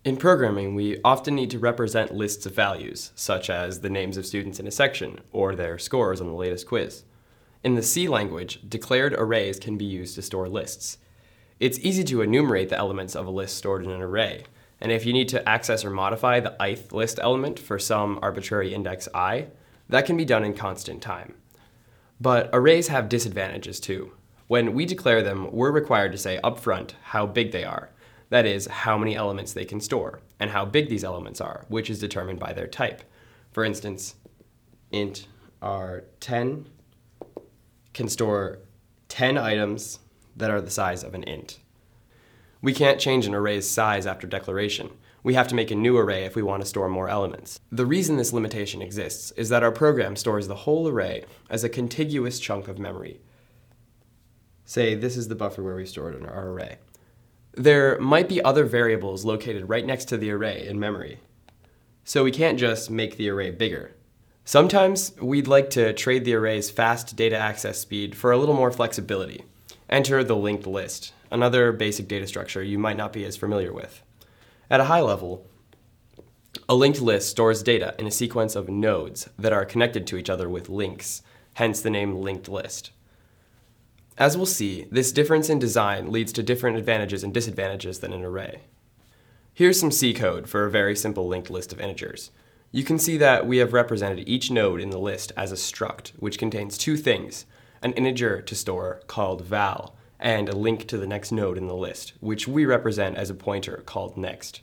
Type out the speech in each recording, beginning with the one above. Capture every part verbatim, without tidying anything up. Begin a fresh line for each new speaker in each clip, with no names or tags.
In programming, we often need to represent lists of values, such as the names of students in a section or their scores on the latest quiz. In the C language, declared arrays can be used to store lists. It's easy to enumerate the elements of a list stored in an array, and if you need to access or modify the ith list element for some arbitrary index I, that can be done in constant time. But arrays have disadvantages too. When we declare them, we're required to say upfront how big they are. That is, how many elements they can store, and how big these elements are, which is determined by their type. For instance, int R ten can store ten items that are the size of an int. We can't change an array's size after declaration. We have to make a new array if we want to store more elements. The reason this limitation exists is that our program stores the whole array as a contiguous chunk of memory. Say this is the buffer where we stored our array. There might be other variables located right next to the array in memory, so we can't just make the array bigger. Sometimes we'd like to trade the array's fast data access speed for a little more flexibility. Enter the linked list, another basic data structure you might not be as familiar with. At a high level, a linked list stores data in a sequence of nodes that are connected to each other with links, hence the name linked list. As we'll see, this difference in design leads to different advantages and disadvantages than an array. Here's some C code for a very simple linked list of integers. You can see that we have represented each node in the list as a struct, which contains two things, an integer to store called val, and a link to the next node in the list, which we represent as a pointer called next.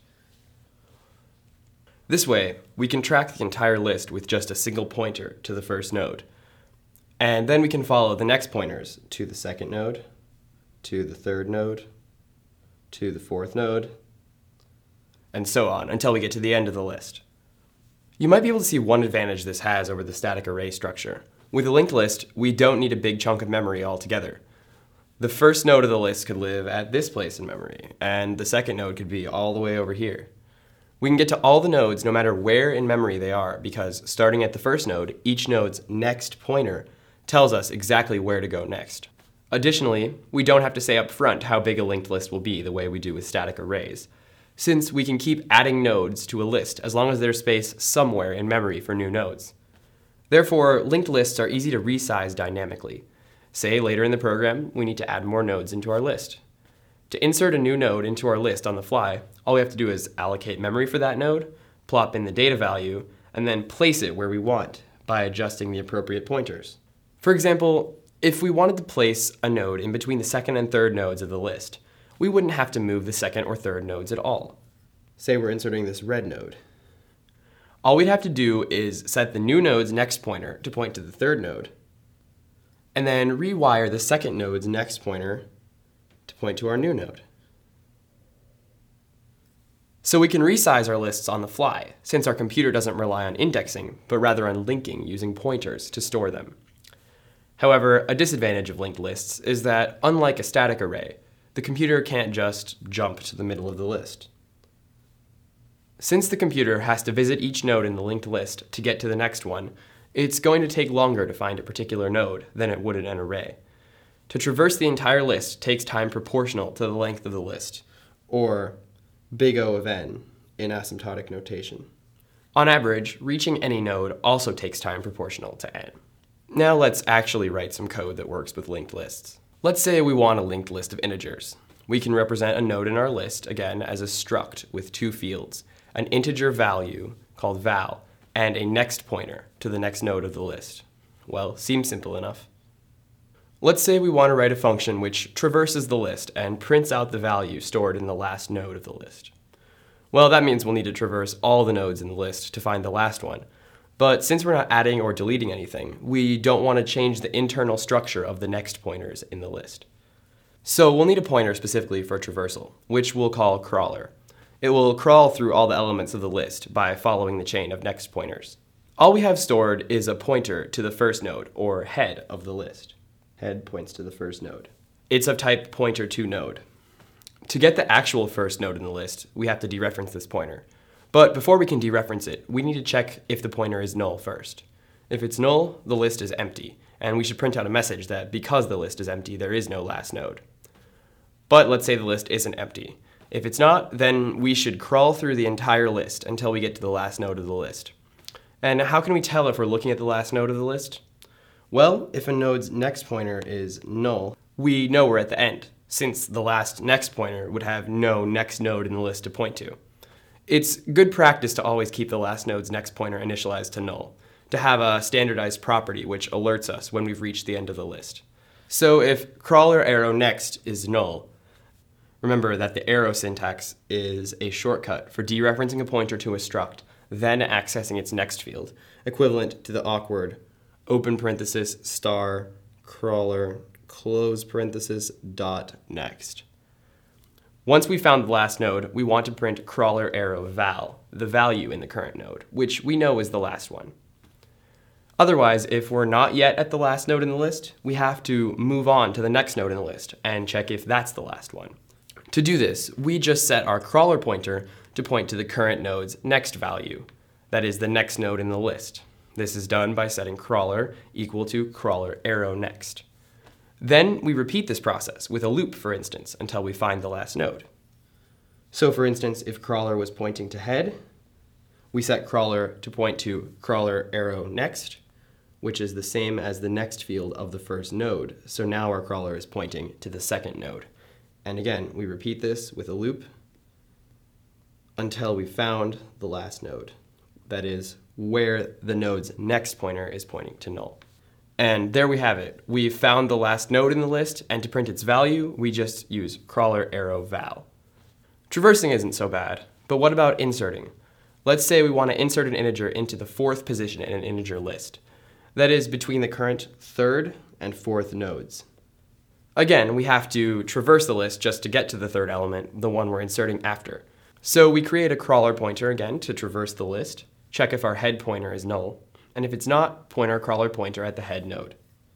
This way, we can track the entire list with just a single pointer to the first node. And then we can follow the next pointers to the second node, to the third node, to the fourth node, and so on until we get to the end of the list. You might be able to see one advantage this has over the static array structure. With a linked list, we don't need a big chunk of memory altogether. The first node of the list could live at this place in memory, and the second node could be all the way over here. We can get to all the nodes no matter where in memory they are, because starting at the first node, each node's next pointer tells us exactly where to go next. Additionally, we don't have to say up front how big a linked list will be the way we do with static arrays, since we can keep adding nodes to a list as long as there's space somewhere in memory for new nodes. Therefore, linked lists are easy to resize dynamically. Say later in the program, we need to add more nodes into our list. To insert a new node into our list on the fly, all we have to do is allocate memory for that node, plop in the data value, and then place it where we want by adjusting the appropriate pointers. For example, if we wanted to place a node in between the second and third nodes of the list, we wouldn't have to move the second or third nodes at all. Say we're inserting this red node. All we'd have to do is set the new node's next pointer to point to the third node, and then rewire the second node's next pointer to point to our new node. So we can resize our lists on the fly, since our computer doesn't rely on indexing, but rather on linking using pointers to store them. However, a disadvantage of linked lists is that, unlike a static array, the computer can't just jump to the middle of the list. Since the computer has to visit each node in the linked list to get to the next one, it's going to take longer to find a particular node than it would in an array. To traverse the entire list takes time proportional to the length of the list, or big O of n in asymptotic notation. On average, reaching any node also takes time proportional to n. Now let's actually write some code that works with linked lists. Let's say we want a linked list of integers. We can represent a node in our list, again, as a struct with two fields, an integer value called val, and a next pointer to the next node of the list. Well, seems simple enough. Let's say we want to write a function which traverses the list and prints out the value stored in the last node of the list. Well, that means we'll need to traverse all the nodes in the list to find the last one. But since we're not adding or deleting anything, we don't want to change the internal structure of the next pointers in the list. So we'll need a pointer specifically for traversal, which we'll call crawler. It will crawl through all the elements of the list by following the chain of next pointers. All we have stored is a pointer to the first node, or head of the list. Head points to the first node. It's of type pointer to node. To get the actual first node in the list, we have to dereference this pointer. But before we can dereference it, we need to check if the pointer is null first. If it's null, the list is empty, and we should print out a message that because the list is empty, there is no last node. But let's say the list isn't empty. If it's not, then we should crawl through the entire list until we get to the last node of the list. And how can we tell if we're looking at the last node of the list? Well, if a node's next pointer is null, we know we're at the end, since the last next pointer would have no next node in the list to point to. It's good practice to always keep the last node's next pointer initialized to null, to have a standardized property which alerts us when we've reached the end of the list. So if crawler arrow next is null, remember that the arrow syntax is a shortcut for dereferencing a pointer to a struct, then accessing its next field, equivalent to the awkward open parenthesis star crawler close parenthesis dot next. Once we found the last node, we want to print crawler arrow val, the value in the current node, which we know is the last one. Otherwise, if we're not yet at the last node in the list, we have to move on to the next node in the list and check if that's the last one. To do this, we just set our crawler pointer to point to the current node's next value, that is the next node in the list. This is done by setting crawler equal to crawler arrow next. Then we repeat this process with a loop, for instance, until we find the last node. So for instance, if crawler was pointing to head, we set crawler to point to crawler arrow next, which is the same as the next field of the first node. So now our crawler is pointing to the second node. And again, we repeat this with a loop until we found the last node. That is where the node's next pointer is pointing to null. And there we have it. We've found the last node in the list, and to print its value, we just use crawler arrow val. Traversing isn't so bad, but what about inserting? Let's say we want to insert an integer into the fourth position in an integer list. That is between the current third and fourth nodes. Again, we have to traverse the list just to get to the third element, the one we're inserting after. So we create a crawler pointer again to traverse the list, check if our head pointer is null, and if it's not, point our crawler pointer at the head node.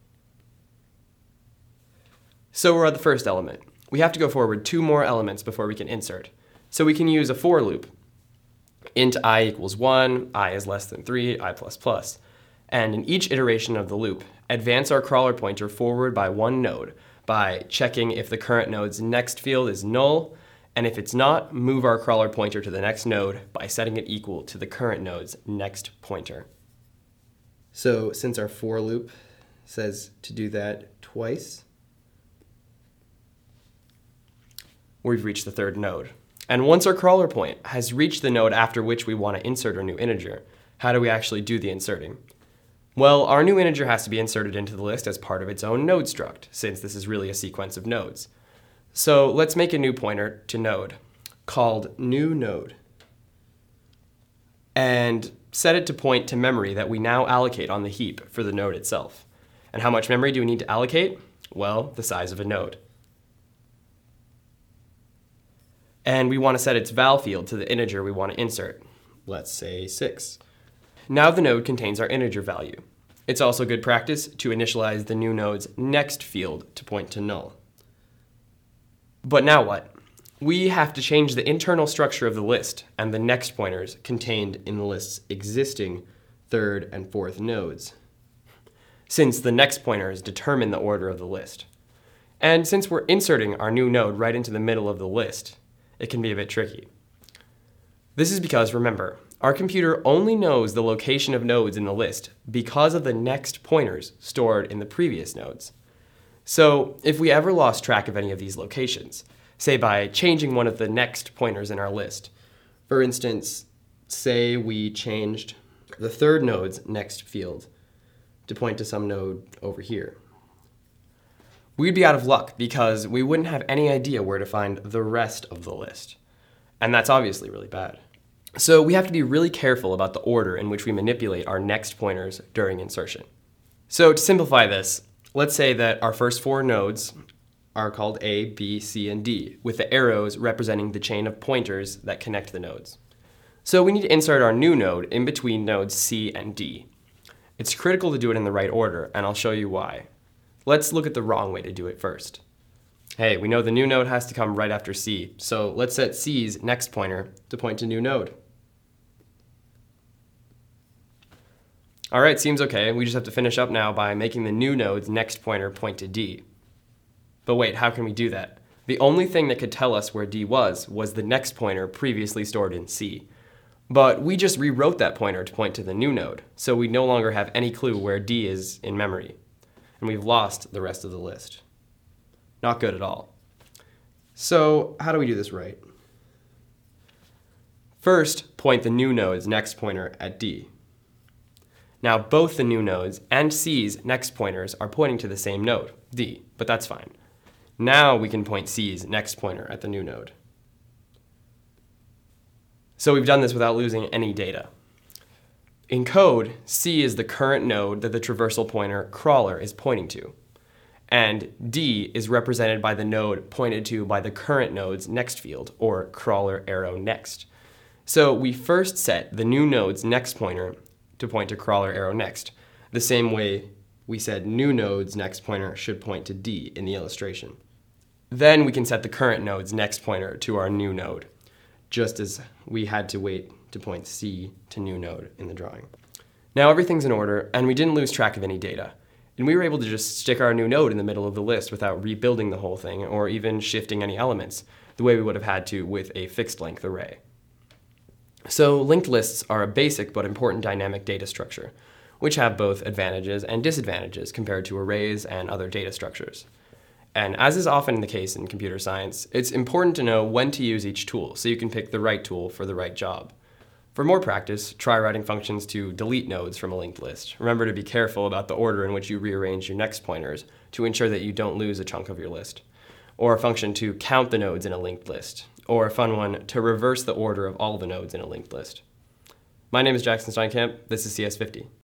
So we're at the first element. We have to go forward two more elements before we can insert. So we can use a for loop. Int I equals one, I is less than three, I plus plus. And in each iteration of the loop, advance our crawler pointer forward by one node by checking if the current node's next field is null, and if it's not, move our crawler pointer to the next node by setting it equal to the current node's next pointer. So since our for loop says to do that twice, we've reached the third node. And once our crawler point has reached the node after which we want to insert our new integer, how do we actually do the inserting? Well, our new integer has to be inserted into the list as part of its own node struct, since this is really a sequence of nodes. So let's make a new pointer to node called new node and set it to point to memory that we now allocate on the heap for the node itself. And how much memory do we need to allocate? Well, the size of a node. And we want to set its val field to the integer we want to insert. Let's say six. Now the node contains our integer value. It's also good practice to initialize the new node's next field to point to null. But now what? We have to change the internal structure of the list and the next pointers contained in the list's existing third and fourth nodes, since the next pointers determine the order of the list. And since we're inserting our new node right into the middle of the list, it can be a bit tricky. This is because, remember, our computer only knows the location of nodes in the list because of the next pointers stored in the previous nodes. So if we ever lost track of any of these locations, say by changing one of the next pointers in our list, for instance, say we changed the third node's next field to point to some node over here, we'd be out of luck because we wouldn't have any idea where to find the rest of the list. And that's obviously really bad. So we have to be really careful about the order in which we manipulate our next pointers during insertion. So to simplify this, let's say that our first four nodes are called A, B, C, and D, with the arrows representing the chain of pointers that connect the nodes. So we need to insert our new node in between nodes C and D. It's critical to do it in the right order, and I'll show you why. Let's look at the wrong way to do it first. Hey, we know the new node has to come right after C, so let's set C's next pointer to point to new node. All right, seems okay. We just have to finish up now by making the new node's next pointer point to D. But wait, how can we do that? The only thing that could tell us where D was was the next pointer previously stored in C. But we just rewrote that pointer to point to the new node, so we no longer have any clue where D is in memory. And we've lost the rest of the list. Not good at all. So how do we do this right? First, point the new node's next pointer at D. Now both the new nodes and C's next pointers are pointing to the same node, D, but that's fine. Now we can point C's next pointer at the new node. So we've done this without losing any data. In code, C is the current node that the traversal pointer crawler is pointing to. And D is represented by the node pointed to by the current node's next field, or crawler arrow next. So we first set the new node's next pointer to point to crawler arrow next, the same way we said new node's next pointer should point to D in the illustration. Then we can set the current node's next pointer to our new node, just as we had to wait to point C to new node in the drawing. Now everything's in order, and we didn't lose track of any data. And we were able to just stick our new node in the middle of the list without rebuilding the whole thing or even shifting any elements, the way we would have had to with a fixed length array. So linked lists are a basic but important dynamic data structure, which have both advantages and disadvantages compared to arrays and other data structures. And as is often the case in computer science, it's important to know when to use each tool so you can pick the right tool for the right job. For more practice, try writing functions to delete nodes from a linked list. Remember to be careful about the order in which you rearrange your next pointers to ensure that you don't lose a chunk of your list. Or a function to count the nodes in a linked list. Or a fun one, to reverse the order of all the nodes in a linked list. My name is Jackson Steinkamp. This is C S fifty.